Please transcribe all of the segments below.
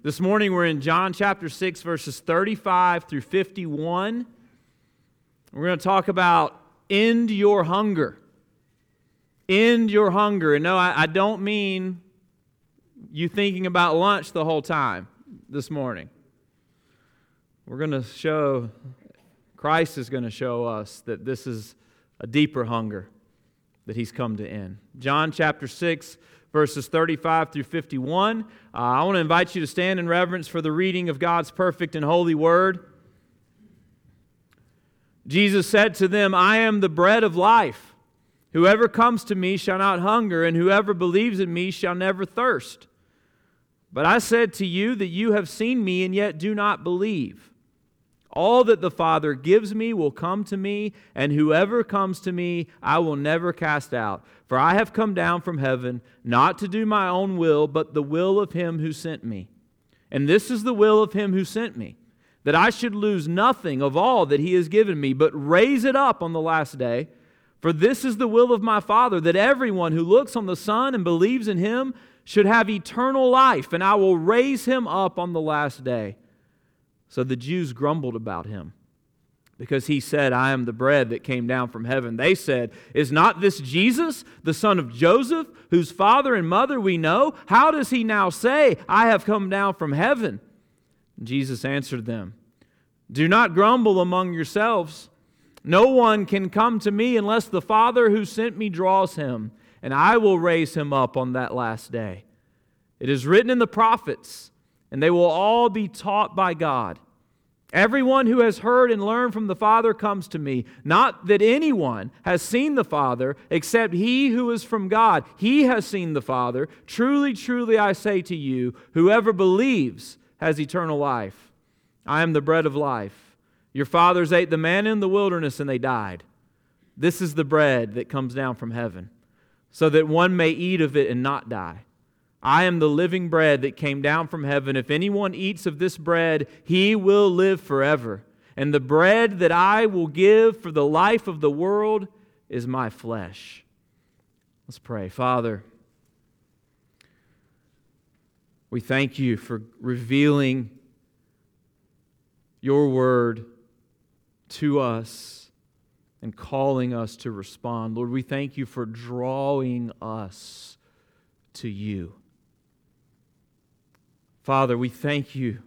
This morning we're in John chapter 6, verses 35 through 51. We're going to talk about end your hunger. End your hunger. And no, I don't mean you thinking about lunch the whole time this morning. We're going to show, Christ is going to show us that this is a deeper hunger that He's come to end. John chapter 6, verses 35 through 51. I want to invite you to stand in reverence for the reading of God's perfect and holy word. Jesus said to them, I am the bread of life. Whoever comes to me shall not hunger, and whoever believes in me shall never thirst. But I said to you that you have seen me and yet do not believe. All that the Father gives me will come to me, and whoever comes to me I will never cast out. For I have come down from heaven, not to do my own will, but the will of Him who sent me. And this is the will of Him who sent me, that I should lose nothing of all that He has given me, but raise it up on the last day. For this is the will of my Father, that everyone who looks on the Son and believes in Him should have eternal life, and I will raise him up on the last day. So the Jews grumbled about Him, because He said, I am the bread that came down from heaven. They said, is not this Jesus, the son of Joseph, whose father and mother we know? How does He now say, I have come down from heaven? And Jesus answered them, do not grumble among yourselves. No one can come to me unless the Father who sent me draws him, and I will raise him up on that last day. It is written in the prophets, and they will all be taught by God. Everyone who has heard and learned from the Father comes to me. Not that anyone has seen the Father except he who is from God. He has seen the Father. Truly, truly, I say to you, whoever believes has eternal life. I am the bread of life. Your fathers ate the manna in the wilderness and they died. This is the bread that comes down from heaven, so that one may eat of it and not die. I am the living bread that came down from heaven. If anyone eats of this bread, he will live forever. And the bread that I will give for the life of the world is my flesh. Let's pray. Father, we thank You for revealing Your word to us and calling us to respond. Lord, we thank You for drawing us to You. Father, we thank You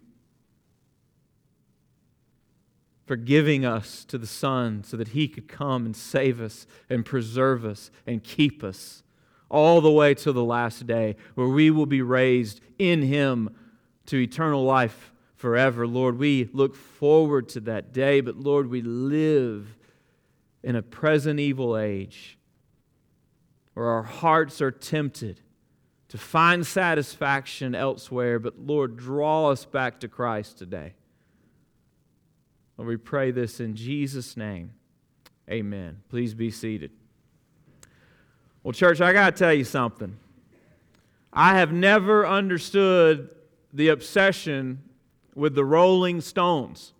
for giving us to the Son so that He could come and save us and preserve us and keep us all the way to the last day, where we will be raised in Him to eternal life forever. Lord, we look forward to that day, but Lord, we live in a present evil age where our hearts are tempted to find satisfaction elsewhere, but Lord, draw us back to Christ today. Lord, we pray this in Jesus' name. Amen. Please be seated. Well, church, I got to tell you something. I have never understood the obsession with the Rolling Stones.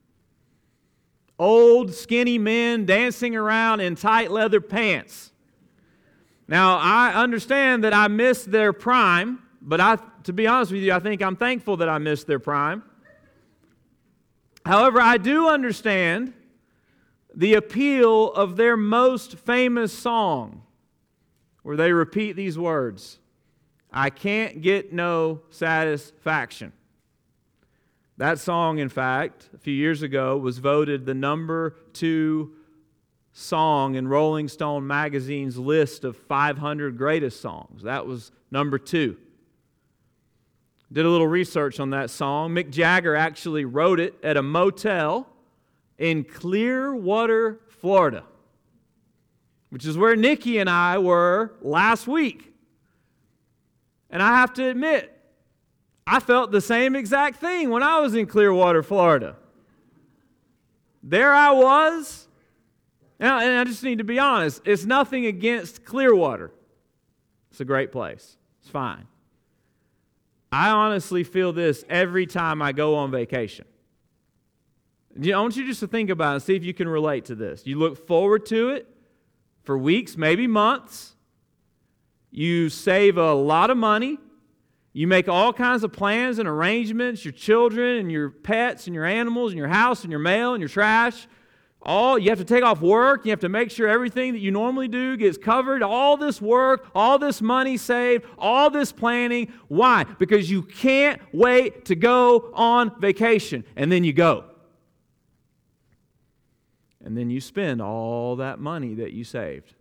Old, skinny men dancing around in tight leather pants. Now, I understand that I missed their prime, but to be honest with you, I think I'm thankful that I missed their prime. However, I do understand the appeal of their most famous song, where they repeat these words, I can't get no satisfaction. That song, in fact, a few years ago, was voted the number 2 song in Rolling Stone magazine's list of 500 greatest songs. That was number 2. Did a little research on that song. Mick Jagger actually wrote it at a motel in Clearwater, Florida, which is where Nikki and I were last week. And I have to admit, I felt the same exact thing when I was in Clearwater, Florida. There I was. And I just need to be honest, it's nothing against Clearwater. It's a great place. It's fine. I honestly feel this every time I go on vacation. I want you just to think about it and see if you can relate to this. You look forward to it for weeks, maybe months. You save a lot of money. You make all kinds of plans and arrangements, your children and your pets and your animals and your house and your mail and your trash. You have to take off work. You have to make sure everything that you normally do gets covered. All this work, all this money saved, all this planning. Why? Because you can't wait to go on vacation. And then you go. And then you spend all that money that you saved.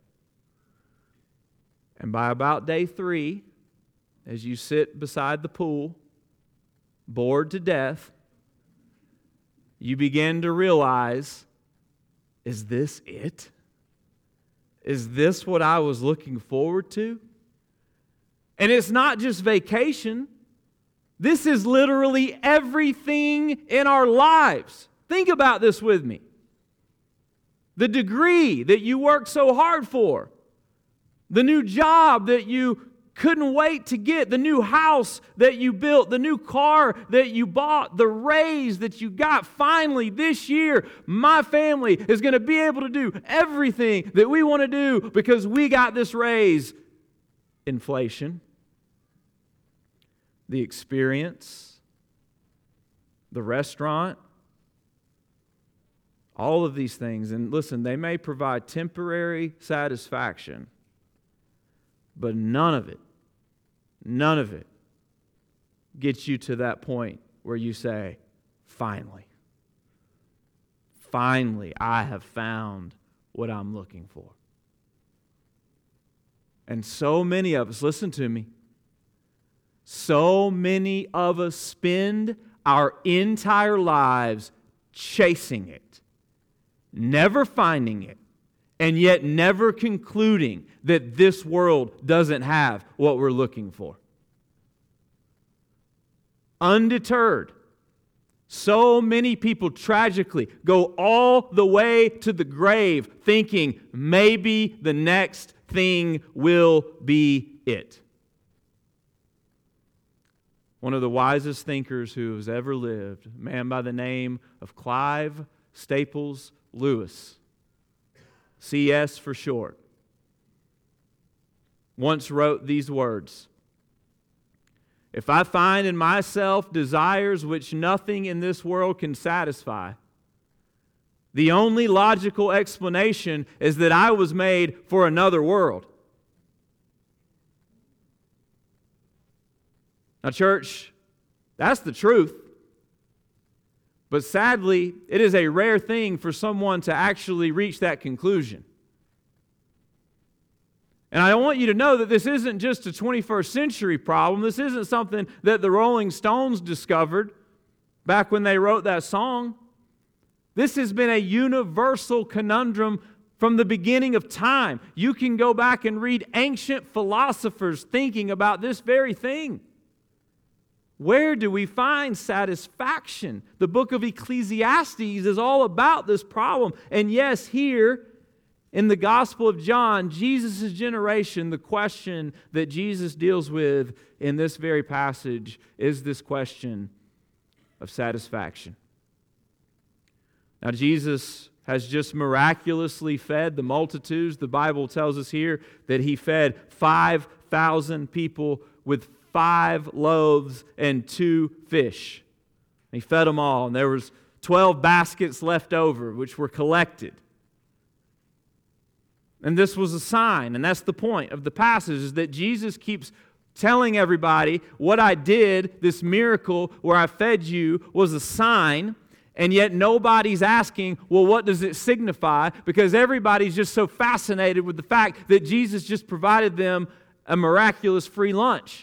And by about day 3, as you sit beside the pool, bored to death, you begin to realize, is this it? Is this what I was looking forward to? And it's not just vacation. This is literally everything in our lives. Think about this with me. The degree that you worked so hard for, the new job that you couldn't wait to get, the new house that you built, the new car that you bought, the raise that you got finally this year. My family is going to be able to do everything that we want to do because we got this raise. Inflation, the experience, the restaurant, all of these things. And listen, they may provide temporary satisfaction, but none of it gets you to that point where you say, finally, I have found what I'm looking for. And so many of us, listen to me, so many of us spend our entire lives chasing it, never finding it, and yet never concluding that this world doesn't have what we're looking for. Undeterred, so many people tragically go all the way to the grave thinking maybe the next thing will be it. One of the wisest thinkers who has ever lived, a man by the name of Clive Staples Lewis, CS for short, once wrote these words: "If I find in myself desires which nothing in this world can satisfy, the only logical explanation is that I was made for another world." Now, church, that's the truth. But sadly, it is a rare thing for someone to actually reach that conclusion. And I want you to know that this isn't just a 21st century problem. This isn't something that the Rolling Stones discovered back when they wrote that song. This has been a universal conundrum from the beginning of time. You can go back and read ancient philosophers thinking about this very thing. Where do we find satisfaction? The book of Ecclesiastes is all about this problem. And yes, here in the Gospel of John, Jesus' generation, the question that Jesus deals with in this very passage is this question of satisfaction. Now, Jesus has just miraculously fed the multitudes. The Bible tells us here that He fed 5,000 people with 5 loaves and 2 fish. He fed them all, and there was 12 baskets left over, which were collected. And this was a sign, and that's the point of the passage, is that Jesus keeps telling everybody, what I did, this miracle where I fed you, was a sign, and yet nobody's asking, well, what does it signify? Because everybody's just so fascinated with the fact that Jesus just provided them a miraculous free lunch.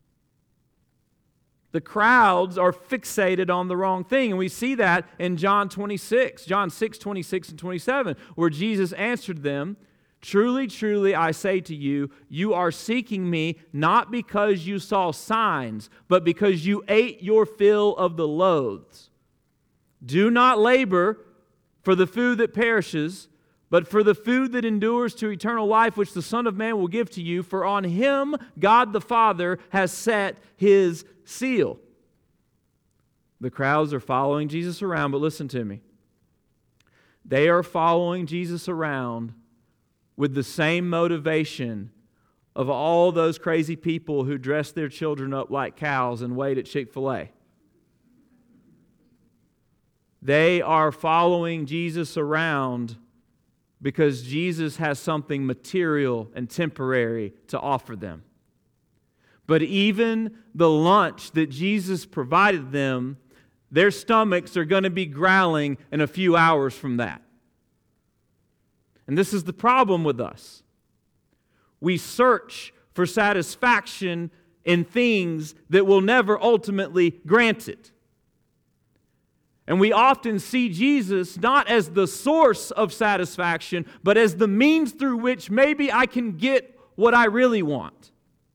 The crowds are fixated on the wrong thing. And we see that in John 6, 26 and 27, where Jesus answered them, "Truly, truly, I say to you, you are seeking me not because you saw signs, but because you ate your fill of the loaves. Do not labor for the food that perishes, but for the food that endures to eternal life, which the Son of Man will give to you, for on Him God the Father has set His seal." The crowds are following Jesus around, but listen to me. They are following Jesus around with the same motivation of all those crazy people who dress their children up like cows and wait at Chick-fil-A. They are following Jesus around because Jesus has something material and temporary to offer them. But even the lunch that Jesus provided them, their stomachs are going to be growling in a few hours from that. And this is the problem with us. We search for satisfaction in things that will never ultimately grant it. And we often see Jesus not as the source of satisfaction, but as the means through which maybe I can get what I really want.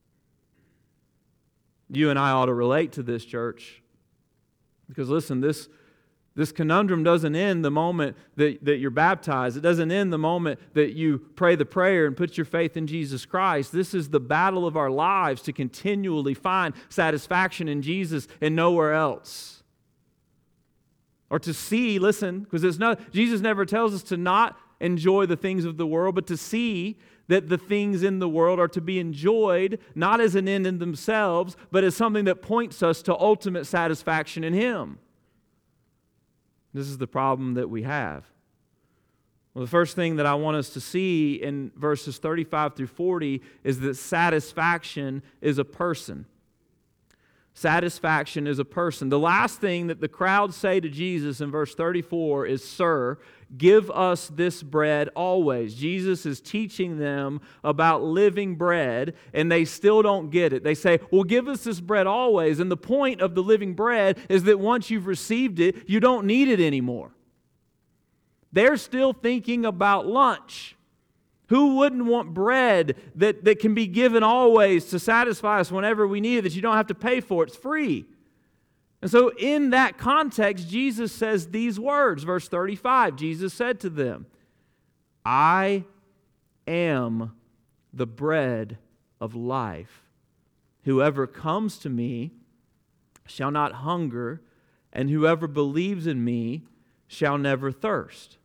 You and I ought to relate to this, church. Because listen, this conundrum doesn't end the moment that you're baptized. It doesn't end the moment that you pray the prayer and put your faith in Jesus Christ. This is the battle of our lives to continually find satisfaction in Jesus and nowhere else. Or to see, listen, because Jesus never tells us to not enjoy the things of the world, but to see that the things in the world are to be enjoyed not as an end in themselves, but as something that points us to ultimate satisfaction in Him. This is the problem that we have. Well, the first thing that I want us to see in verses 35 through 40 is that satisfaction is a person. Satisfaction is a person. The last thing that the crowd say to Jesus in verse 34 is, "Sir, give us this bread always." Jesus is teaching them about living bread, and they still don't get it. They say, "Well, give us this bread always." And the point of the living bread is that once you've received it, you don't need it anymore. They're still thinking about lunch. Who wouldn't want bread that can be given always to satisfy us whenever we need it, that you don't have to pay for? It's free. And so in that context, Jesus says these words. Verse 35, Jesus said to them, "I am the bread of life. Whoever comes to me shall not hunger, and whoever believes in me shall never thirst."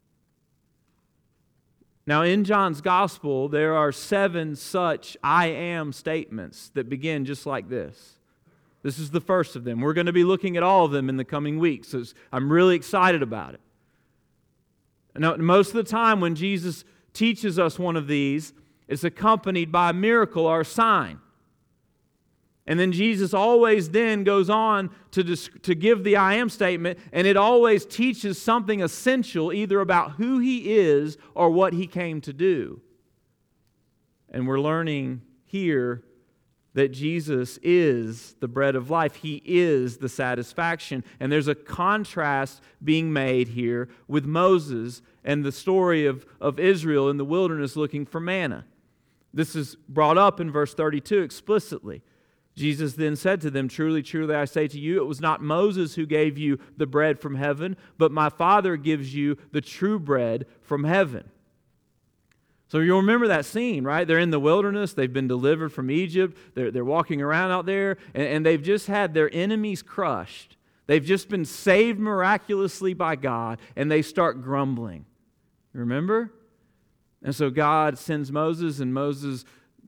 Now, in John's Gospel, there are 7 such I am statements that begin just like this. This is the first of them. We're going to be looking at all of them in the coming weeks, so I'm really excited about it. Now, most of the time when Jesus teaches us one of these, it's accompanied by a miracle or a sign. And then Jesus always then goes on to give the I am statement, and it always teaches something essential either about who He is or what He came to do. And we're learning here that Jesus is the bread of life. He is the satisfaction. And there's a contrast being made here with Moses and the story of Israel in the wilderness looking for manna. This is brought up in verse 32 explicitly. Jesus then said to them, "Truly, truly, I say to you, it was not Moses who gave you the bread from heaven, but my Father gives you the true bread from heaven." So you'll remember that scene, right? They're in the wilderness. They've been delivered from Egypt. They're walking around out there, and they've just had their enemies crushed. They've just been saved miraculously by God, and they start grumbling. Remember? And so God sends Moses, and Moses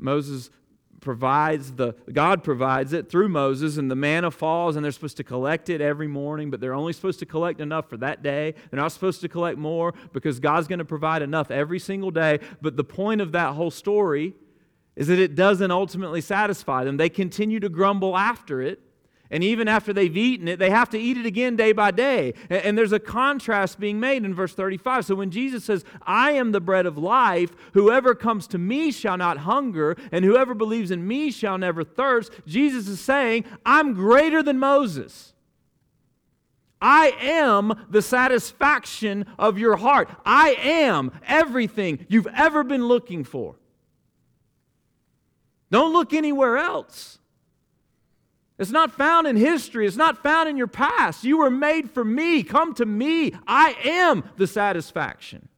God provides it through Moses, and the manna falls, and they're supposed to collect it every morning, but they're only supposed to collect enough for that day. They're not supposed to collect more because God's going to provide enough every single day. But the point of that whole story is that it doesn't ultimately satisfy them. They continue to grumble after it. And even after they've eaten it, they have to eat it again day by day. And there's a contrast being made in verse 35. So when Jesus says, "I am the bread of life, whoever comes to me shall not hunger, and whoever believes in me shall never thirst," Jesus is saying, I'm greater than Moses. I am the satisfaction of your heart. I am everything you've ever been looking for. Don't look anywhere else. It's not found in history. It's not found in your past. You were made for me. Come to me. I am the satisfaction.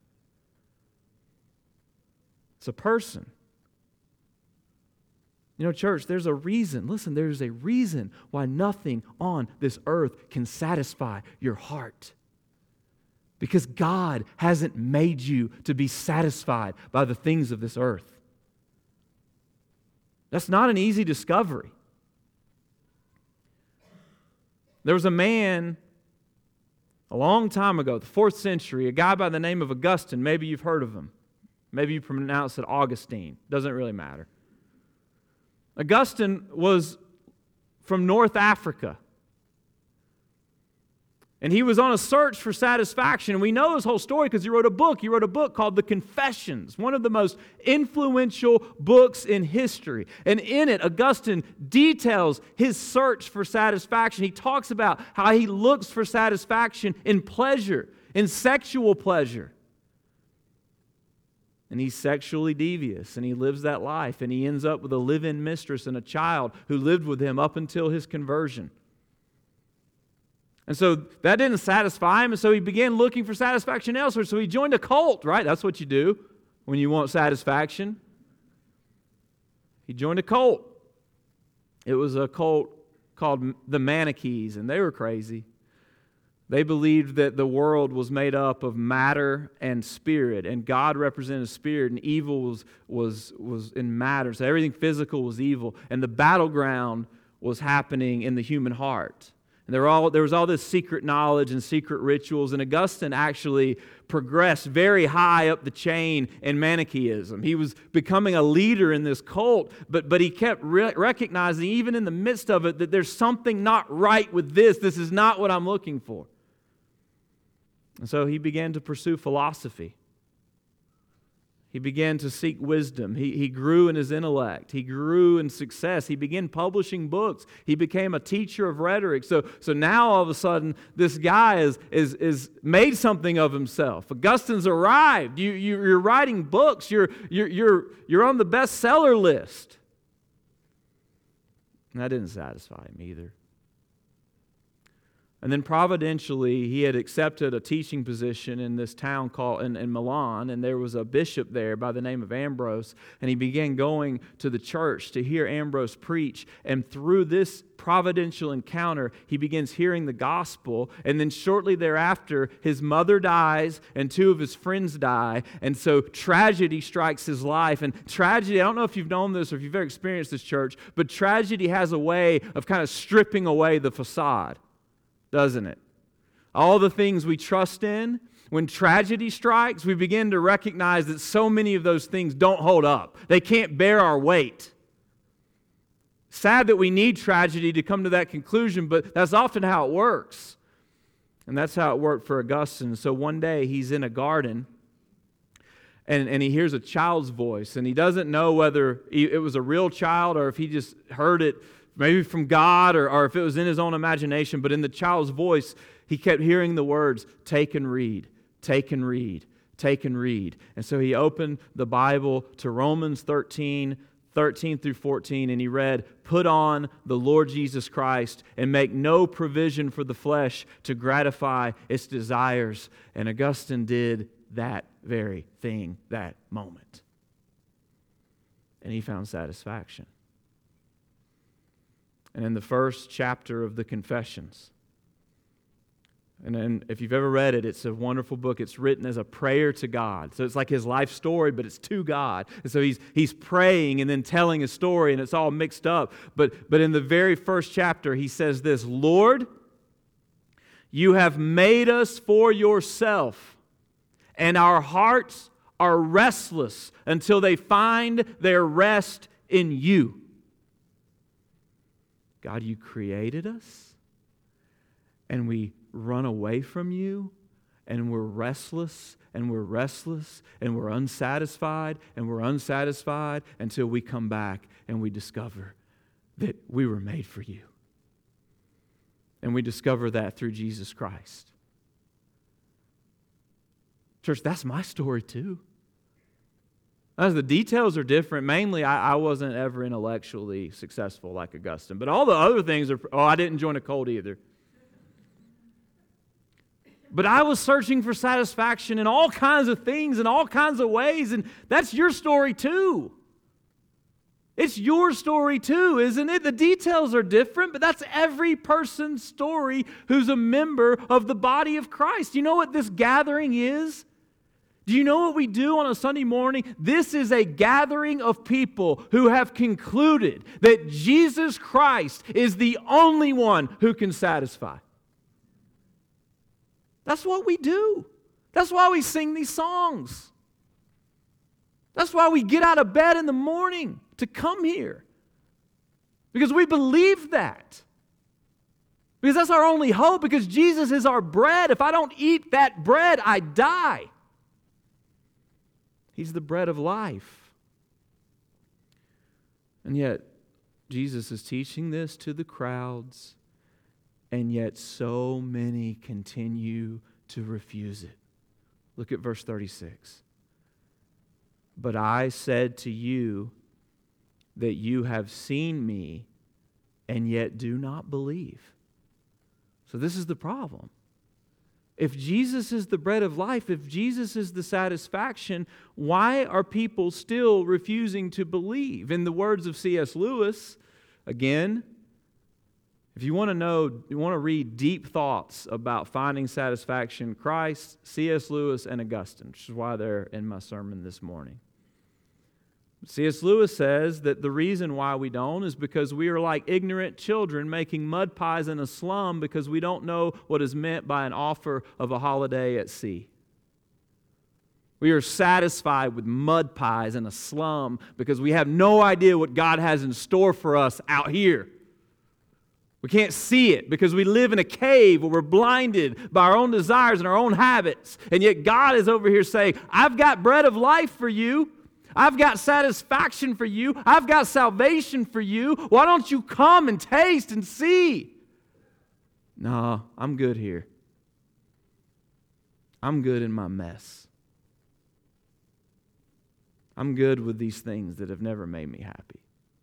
It's a person. You know, church, there's a reason. Listen, there's a reason why nothing on this earth can satisfy your heart. Because God hasn't made you to be satisfied by the things of this earth. That's not an easy discovery. There was a man a long time ago, the 4th century, a guy by the name of Augustine. Maybe you've heard of him. Maybe you pronounce it Augustine. Doesn't really matter. Augustine was from North Africa. And he was on a search for satisfaction. And we know his whole story because he wrote a book. He wrote a book called The Confessions, one of the most influential books in history. And in it, Augustine details his search for satisfaction. He talks about how he looks for satisfaction in pleasure, in sexual pleasure. And he's sexually devious, and he lives that life. And he ends up with a live-in mistress and a child who lived with him up until his conversion. And so that didn't satisfy him, and so he began looking for satisfaction elsewhere. So he joined a cult, right? That's what you do when you want satisfaction. He joined a cult. It was a cult called the Manichees, and they were crazy. They believed that the world was made up of matter and spirit, and God represented spirit, and evil was in matter. So everything physical was evil, and the battleground was happening in the human heart. And there was all this secret knowledge and secret rituals, and Augustine actually progressed very high up the chain in Manichaeism. He was becoming a leader in this cult, but he kept recognizing, even in the midst of it, that there's something not right with this. This is not what I'm looking for. And so he began to pursue philosophy. He began to seek wisdom. He grew in his intellect. He grew in success. He began publishing books. He became a teacher of rhetoric. So now all of a sudden, this guy is made something of himself. Augustine's arrived. You're writing books. You're on the bestseller list. And that didn't satisfy him either. And then providentially, he had accepted a teaching position in this town called in Milan, and there was a bishop there by the name of Ambrose, and he began going to the church to hear Ambrose preach. And through this providential encounter, he begins hearing the gospel, and then shortly thereafter, his mother dies, and 2 of his friends die, and so tragedy strikes his life. And tragedy, I don't know if you've known this or if you've ever experienced this, church, but tragedy has a way of kind of stripping away the facade, doesn't it? All the things we trust in, when tragedy strikes, we begin to recognize that so many of those things don't hold up. They can't bear our weight. Sad that we need tragedy to come to that conclusion, but that's often how it works. And that's how it worked for Augustine. So one day he's in a garden, and he hears a child's voice, and he doesn't know whether it was a real child or if he just heard it maybe from God or if it was in his own imagination. But in the child's voice, he kept hearing the words, "Take and read, take and read, take and read." And so he opened the Bible to Romans 13 through 14, and he read, "Put on the Lord Jesus Christ and make no provision for the flesh to gratify its desires." And Augustine did that very thing that moment. And he found satisfaction. And in the first chapter of the Confessions, and then if you've ever read it, it's a wonderful book. It's written as a prayer to God. So it's like his life story, but it's to God. And so he's praying and then telling a story, and it's all mixed up. But in the very first chapter, he says this, "Lord, you have made us for yourself, and our hearts are restless until they find their rest in you." God, you created us, and we run away from you, and we're restless, and we're restless, and we're unsatisfied, and we're unsatisfied until we come back and we discover that we were made for you. And we discover that through Jesus Christ. Church, that's my story too. As the details are different, mainly I wasn't ever intellectually successful like Augustine. But all the other things are, I didn't join a cult either. But I was searching for satisfaction in all kinds of things, in all kinds of ways, and that's your story too. It's your story too, isn't it? The details are different, but that's every person's story who's a member of the body of Christ. You know what this gathering is? Do you know what we do on a Sunday morning? This is a gathering of people who have concluded that Jesus Christ is the only one who can satisfy. That's what we do. That's why we sing these songs. That's why we get out of bed in the morning to come here. Because we believe that. Because that's our only hope, because Jesus is our bread. If I don't eat that bread, I die. He's the bread of life. And yet, Jesus is teaching this to the crowds, and yet so many continue to refuse it. Look at verse 36. But I said to you that you have seen me, and yet do not believe. So this is the problem. If Jesus is the bread of life, if Jesus is the satisfaction, why are people still refusing to believe? In the words of C.S. Lewis, again, if you want to know, you want to read deep thoughts about finding satisfaction, Christ, C.S. Lewis, and Augustine, which is why they're in my sermon this morning. C.S. Lewis says that the reason why we don't is because we are like ignorant children making mud pies in a slum because we don't know what is meant by an offer of a holiday at sea. We are satisfied with mud pies in a slum because we have no idea what God has in store for us out here. We can't see it because we live in a cave where we're blinded by our own desires and our own habits. And yet God is over here saying, I've got bread of life for you. I've got satisfaction for you. I've got salvation for you. Why don't you come and taste and see? No, I'm good here. I'm good in my mess. I'm good with these things that have never made me happy.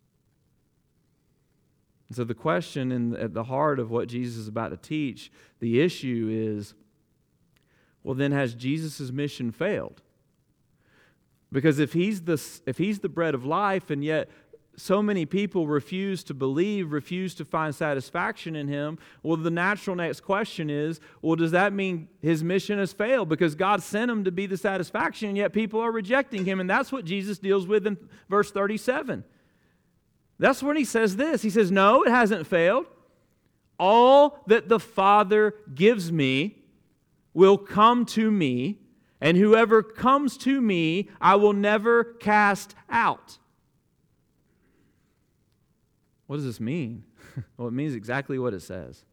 So the question at the heart of what Jesus is about to teach, the issue is, well, then has Jesus' mission failed? Because if he's the bread of life, and yet so many people refuse to believe, refuse to find satisfaction in him, well, the natural next question is, well, does that mean his mission has failed? Because God sent him to be the satisfaction, and yet people are rejecting him. And that's what Jesus deals with in verse 37. That's when he says this. He says, no, it hasn't failed. All that the Father gives me will come to me, and whoever comes to me, I will never cast out. What does this mean? Well, it means exactly what it says.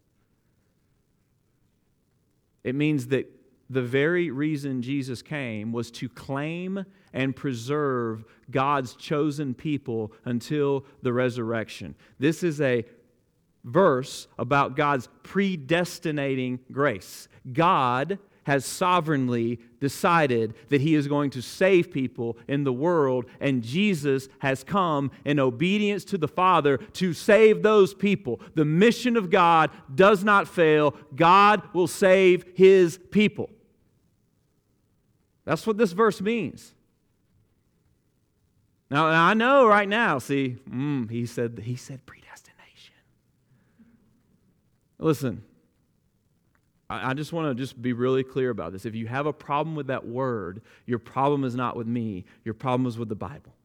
It means that the very reason Jesus came was to claim and preserve God's chosen people until the resurrection. This is a verse about God's predestinating grace. God has sovereignly decided that He is going to save people in the world, and Jesus has come in obedience to the Father to save those people. The mission of God does not fail. God will save His people. That's what this verse means. Now, I know right now, see, he said predestination. Listen, I just want to be really clear about this. If you have a problem with that word, your problem is not with me. Your problem is with the Bible.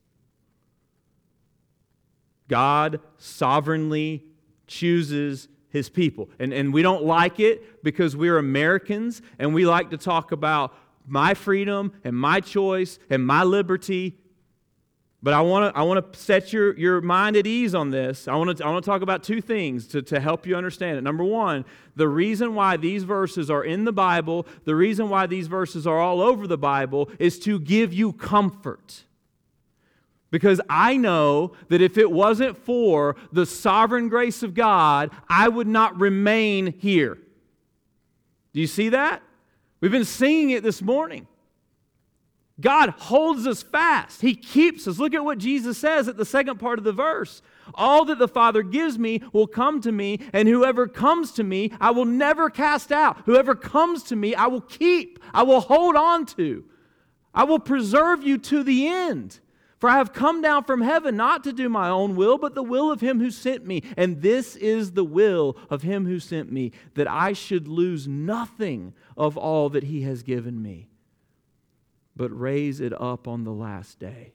God sovereignly chooses His people. And we don't like it because we're Americans and we like to talk about my freedom and my choice and my liberty. But I want to set your mind at ease on this. I want to talk about two things to help you understand it. Number one, the reason why these verses are in the Bible, the reason why these verses are all over the Bible is to give you comfort. Because I know that if it wasn't for the sovereign grace of God, I would not remain here. Do you see that? We've been singing it this morning. God holds us fast. He keeps us. Look at what Jesus says at the second part of the verse. All that the Father gives me will come to me, and whoever comes to me, I will never cast out. Whoever comes to me, I will keep. I will hold on to. I will preserve you to the end. For I have come down from heaven not to do my own will, but the will of Him who sent me. And this is the will of Him who sent me, that I should lose nothing of all that He has given me, but raise it up on the last day.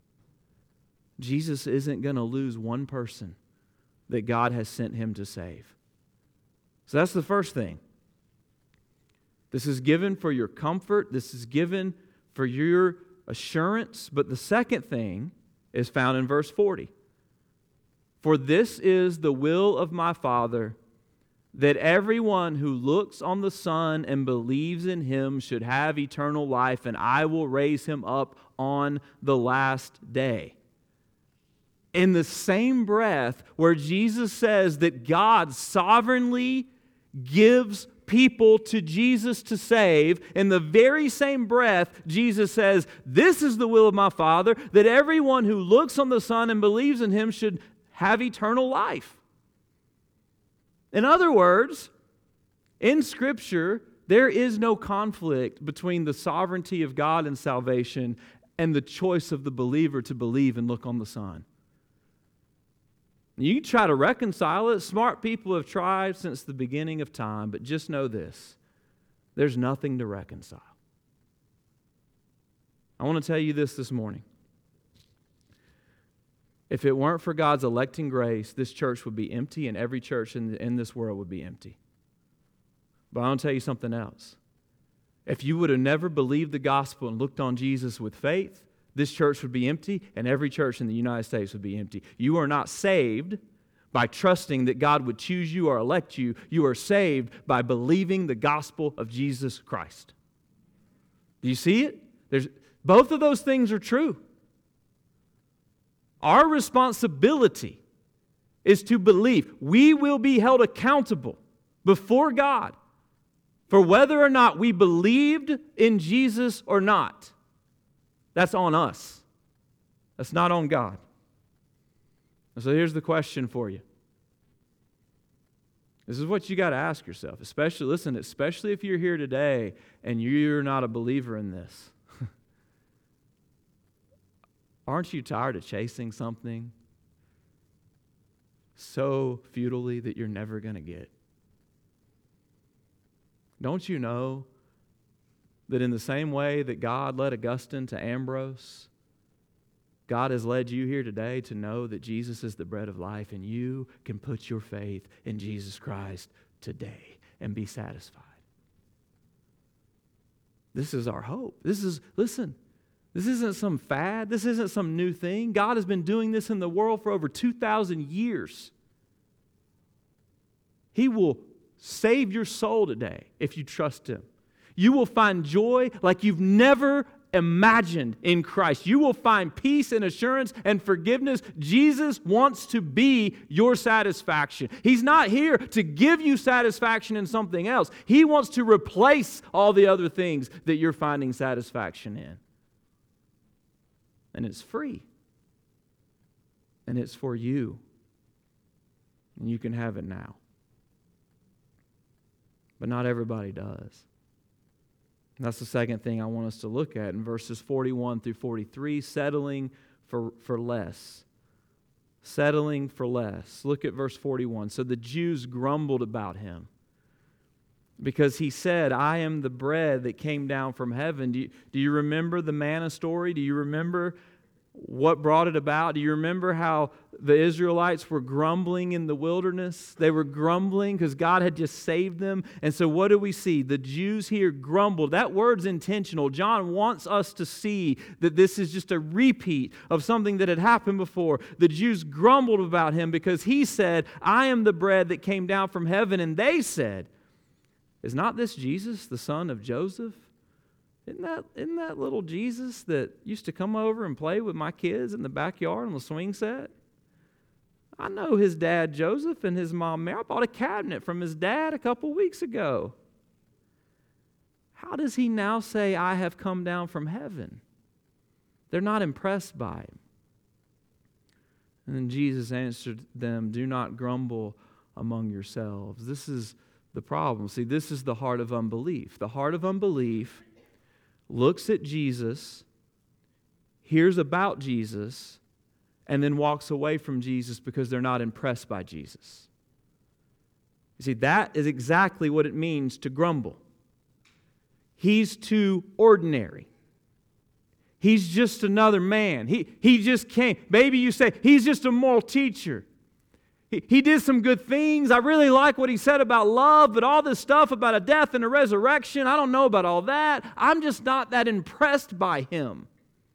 Jesus isn't going to lose one person that God has sent him to save. So that's the first thing. This is given for your comfort. This is given for your assurance. But the second thing is found in verse 40. For this is the will of my Father, that everyone who looks on the Son and believes in him should have eternal life, and I will raise him up on the last day. In the same breath where Jesus says that God sovereignly gives people to Jesus to save, in the very same breath, Jesus says, this is the will of my Father, that everyone who looks on the Son and believes in him should have eternal life. In other words, in Scripture, there is no conflict between the sovereignty of God and salvation and the choice of the believer to believe and look on the Son. You can try to reconcile it. Smart people have tried since the beginning of time, but just know this: there's nothing to reconcile. I want to tell you this morning. If it weren't for God's electing grace, this church would be empty and every church in this world would be empty. But I want to tell you something else. If you would have never believed the gospel and looked on Jesus with faith, this church would be empty and every church in the United States would be empty. You are not saved by trusting that God would choose you or elect you. You are saved by believing the gospel of Jesus Christ. Do you see it? Both of those things are true. Our responsibility is to believe. We will be held accountable before God for whether or not we believed in Jesus or not. That's on us. That's not on God. So here's the question for you. This is what you got to ask yourself, especially if you're here today and you're not a believer in this. Aren't you tired of chasing something so futilely that you're never going to get? Don't you know that in the same way that God led Augustine to Ambrose, God has led you here today to know that Jesus is the bread of life, and you can put your faith in Jesus Christ today and be satisfied. This is our hope. Listen, this isn't some fad. This isn't some new thing. God has been doing this in the world for over 2,000 years. He will save your soul today if you trust Him. You will find joy like you've never imagined in Christ. You will find peace and assurance and forgiveness. Jesus wants to be your satisfaction. He's not here to give you satisfaction in something else. He wants to replace all the other things that you're finding satisfaction in. And it's free. And it's for you. And you can have it now. But not everybody does. And that's the second thing I want us to look at in verses 41 through 43, settling for less. Settling for less. Look at verse 41. So the Jews grumbled about him because he said, I am the bread that came down from heaven. Do you remember the manna story? Do you remember what brought it about? Do you remember how the Israelites were grumbling in the wilderness? They were grumbling because God had just saved them. And so what do we see? The Jews here grumbled. That word's intentional. John wants us to see that this is just a repeat of something that had happened before. The Jews grumbled about him because he said, I am the bread that came down from heaven. And they said, is not this Jesus, the son of Joseph? Isn't that little Jesus that used to come over and play with my kids in the backyard on the swing set? I know his dad Joseph and his mom Mary. I bought a cabinet from his dad a couple weeks ago. How does he now say, I have come down from heaven? They're not impressed by him. And then Jesus answered them, do not grumble among yourselves. This is the problem. See, this is the heart of unbelief. The heart of unbelief looks at Jesus, hears about Jesus, and then walks away from Jesus because they're not impressed by Jesus. You see, that is exactly what it means to grumble. He's too ordinary. He's just another man. He just came. Maybe you say, he's just a moral teacher. He did some good things. I really like what he said about love, but all this stuff about a death and a resurrection, I don't know about all that. I'm just not that impressed by him.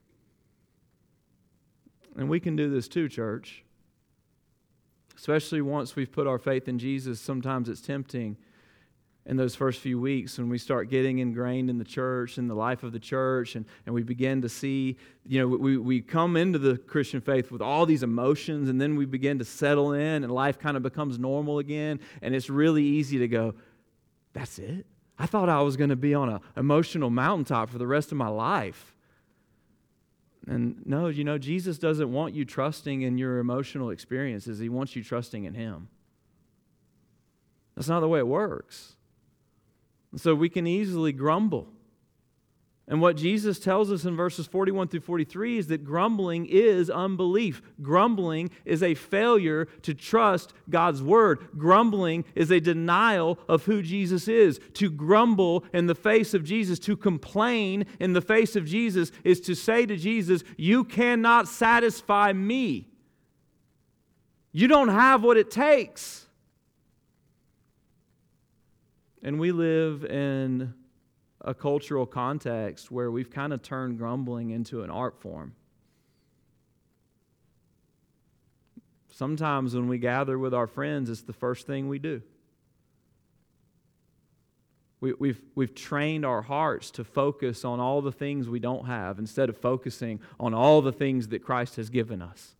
And we can do this too, church. Especially once we've put our faith in Jesus, sometimes it's tempting in those first few weeks when we start getting ingrained in the church and the life of the church, and we begin to see, we come into the Christian faith with all these emotions, and then we begin to settle in and life kind of becomes normal again, and it's really easy to go, that's it? I thought I was going to be on an emotional mountaintop for the rest of my life. And no, Jesus doesn't want you trusting in your emotional experiences. He wants you trusting in Him. That's not the way it works. So we can easily grumble. And what Jesus tells us in verses 41 through 43 is that grumbling is unbelief. Grumbling is a failure to trust God's Word. Grumbling is a denial of who Jesus is. To grumble in the face of Jesus, to complain in the face of Jesus, is to say to Jesus, you cannot satisfy me. You don't have what it takes. And we live in a cultural context where we've kind of turned grumbling into an art form. Sometimes when we gather with our friends, it's the first thing we do. We've trained our hearts to focus on all the things we don't have instead of focusing on all the things that Christ has given us.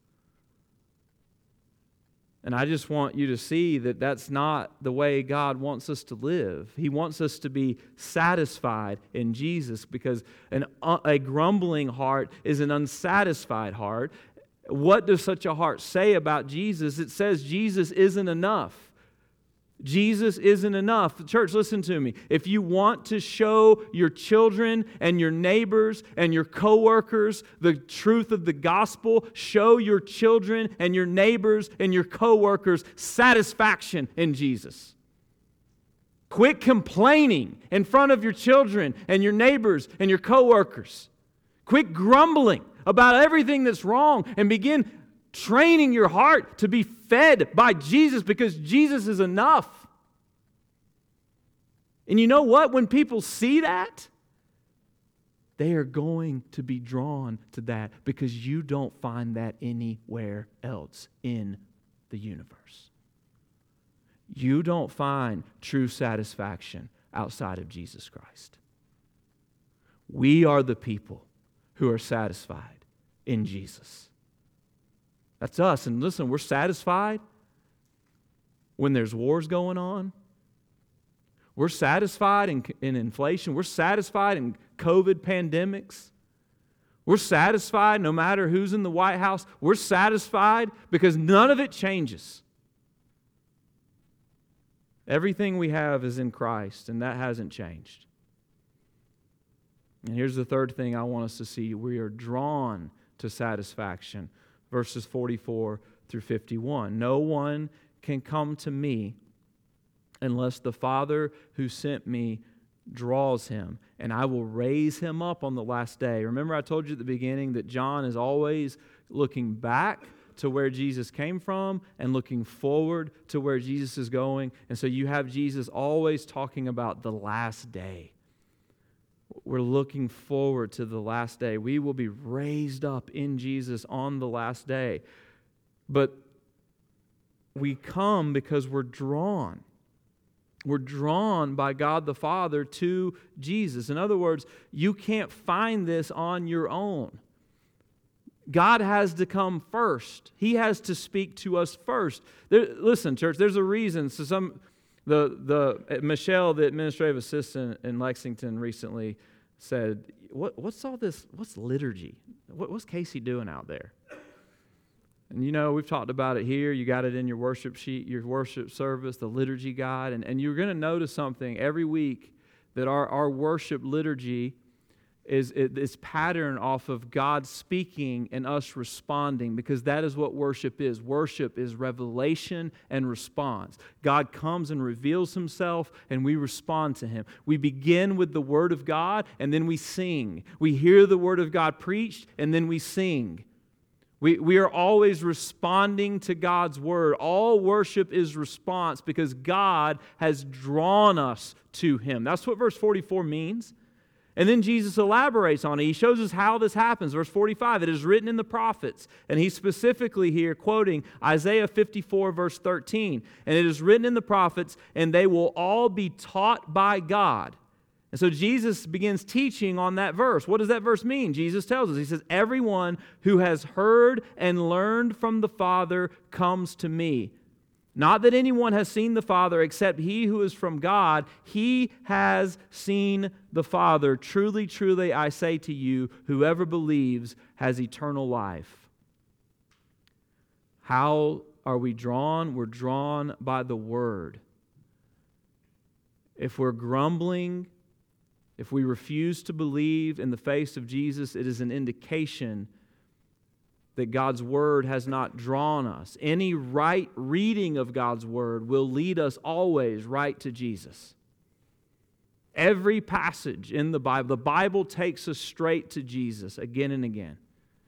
And I just want you to see that that's not the way God wants us to live. He wants us to be satisfied in Jesus, because a grumbling heart is an unsatisfied heart. What does such a heart say about Jesus? It says Jesus isn't enough. Jesus isn't enough. Church, listen to me. If you want to show your children and your neighbors and your coworkers the truth of the gospel, show your children and your neighbors and your coworkers satisfaction in Jesus. Quit complaining in front of your children and your neighbors and your coworkers. Quit grumbling about everything that's wrong and begin training your heart to be fed by Jesus, because Jesus is enough. And you know what? When people see that, they are going to be drawn to that, because you don't find that anywhere else in the universe. You don't find true satisfaction outside of Jesus Christ. We are the people who are satisfied in Jesus. That's us. And listen, we're satisfied when there's wars going on. We're satisfied in inflation. We're satisfied in COVID pandemics. We're satisfied no matter who's in the White House. We're satisfied because none of it changes. Everything we have is in Christ, and that hasn't changed. And here's the third thing I want us to see. We are drawn to satisfaction. Verses 44 through 51. No one can come to me unless the Father who sent me draws him, and I will raise him up on the last day. Remember, I told you at the beginning that John is always looking back to where Jesus came from and looking forward to where Jesus is going. And so you have Jesus always talking about the last day. We're looking forward to the last day. We will be raised up in Jesus on the last day. But we come because we're drawn. We're drawn by God the Father to Jesus. In other words, you can't find this on your own. God has to come first. He has to speak to us first. Listen, church, there's a reason. So Michelle, the administrative assistant in Lexington, recently said, what's all this? What's liturgy? What's Casey doing out there? And we've talked about it here. You got it in your worship sheet, your worship service, the liturgy guide. And you're going to notice something every week, that our worship liturgy is patterned off of God speaking and us responding, because that is what worship is. Worship is revelation and response. God comes and reveals Himself, and we respond to Him. We begin with the Word of God, and then we sing. We hear the Word of God preached, and then we sing. We are always responding to God's Word. All worship is response because God has drawn us to Him. That's what verse 44 means. And then Jesus elaborates on it. He shows us how this happens. Verse 45, it is written in the prophets. And he's specifically here quoting Isaiah 54, verse 13. And it is written in the prophets, and they will all be taught by God. And so Jesus begins teaching on that verse. What does that verse mean? Jesus tells us. He says, everyone who has heard and learned from the Father comes to me. Not that anyone has seen the Father except he who is from God. He has seen the Father. Truly, truly, I say to you, whoever believes has eternal life. How are we drawn? We're drawn by the Word. If we're grumbling, if we refuse to believe in the face of Jesus, it is an indication that God's Word has not drawn us. Any right reading of God's Word will lead us always right to Jesus. Every passage in the Bible takes us straight to Jesus again and again.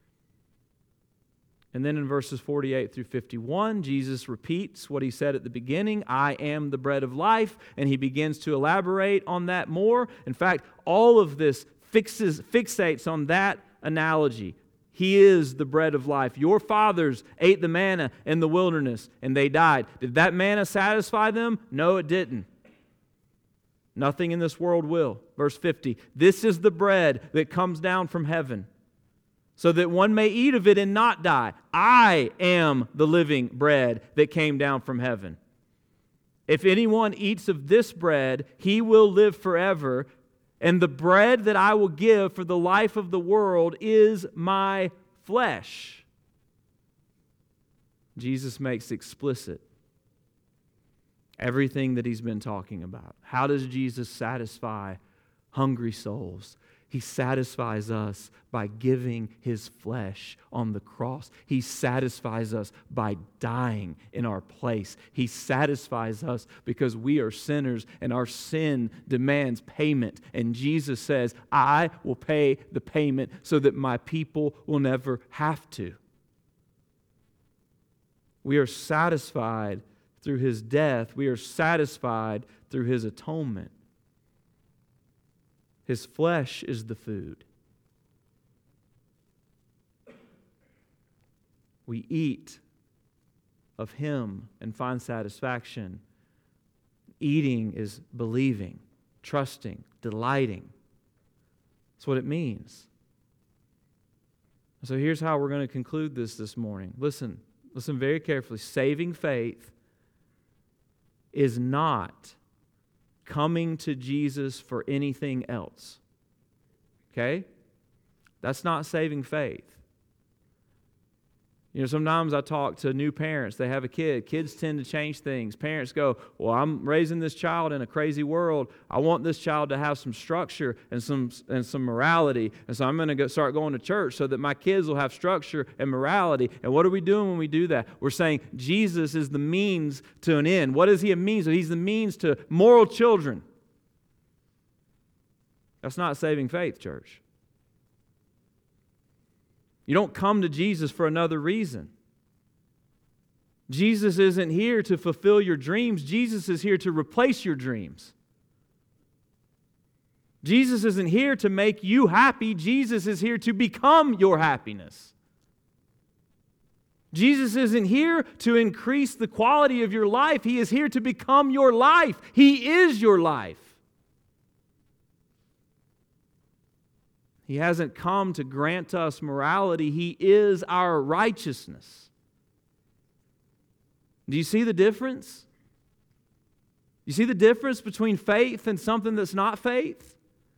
And then in verses 48 through 51, Jesus repeats what He said at the beginning, I am the bread of life, and He begins to elaborate on that more. In fact, all of this fixates on that analogy. He is the bread of life. Your fathers ate the manna in the wilderness, and they died. Did that manna satisfy them? No, it didn't. Nothing in this world will. Verse 50, this is the bread that comes down from heaven, so that one may eat of it and not die. I am the living bread that came down from heaven. If anyone eats of this bread, he will live forever. And the bread that I will give for the life of the world is my flesh. Jesus makes explicit everything that He's been talking about. How does Jesus satisfy hungry souls? He satisfies us by giving His flesh on the cross. He satisfies us by dying in our place. He satisfies us because we are sinners and our sin demands payment. And Jesus says, I will pay the payment so that my people will never have to. We are satisfied through His death. We are satisfied through His atonement. His flesh is the food. We eat of Him and find satisfaction. Eating is believing, trusting, delighting. That's what it means. So here's how we're going to conclude this morning. Listen very carefully. Saving faith is not coming to Jesus for anything else. Okay? That's not saving faith. You know, sometimes I talk to new parents. They have a kid. Kids tend to change things. Parents go, well, I'm raising this child in a crazy world. I want this child to have some structure and some morality. And so I'm going to start going to church so that my kids will have structure and morality. And what are we doing when we do that? We're saying Jesus is the means to an end. What is He a means to? He's the means to moral children. That's not saving faith, church. You don't come to Jesus for another reason. Jesus isn't here to fulfill your dreams. Jesus is here to replace your dreams. Jesus isn't here to make you happy. Jesus is here to become your happiness. Jesus isn't here to increase the quality of your life. He is here to become your life. He is your life. He hasn't come to grant us morality. He is our righteousness. Do you see the difference? You see the difference between faith and something that's not faith?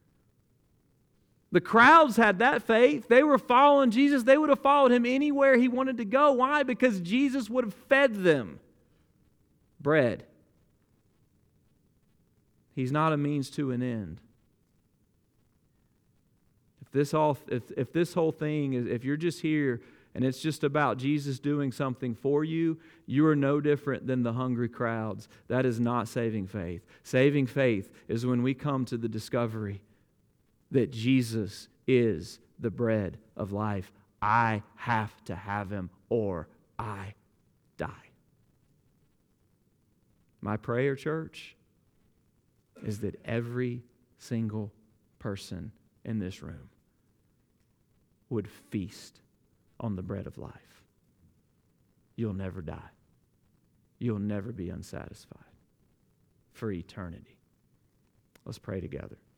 The crowds had that faith. They were following Jesus. They would have followed Him anywhere He wanted to go. Why? Because Jesus would have fed them bread. He's not a means to an end. If this whole thing is, if you're just here and it's just about Jesus doing something for you, you are no different than the hungry crowds. That is not saving faith. Saving faith is when we come to the discovery that Jesus is the bread of life. I have to have him or I die. My prayer, church, is that every single person in this room would feast on the bread of life. You'll never die. You'll never be unsatisfied for eternity. Let's pray together.